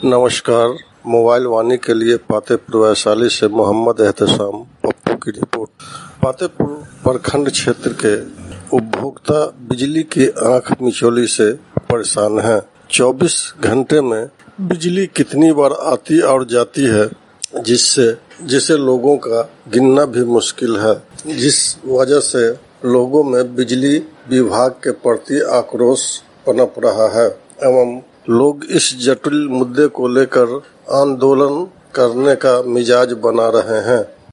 नमस्कार। मोबाइल वाणी के लिए पातेपुर वैशाली से मोहम्मद एहतसाम पप्पू की रिपोर्ट। पातेपुर प्रखंड क्षेत्र के उपभोक्ता बिजली की आंख मिचौली से परेशान हैं। 24 घंटे में बिजली कितनी बार आती और जाती है जिसे लोगों का गिनना भी मुश्किल है, जिस वजह से लोगों में बिजली विभाग के प्रति आक्रोश पनप रहा है एवं लोग इस जटिल मुद्दे को लेकर आंदोलन करने का मिजाज बना रहे हैं।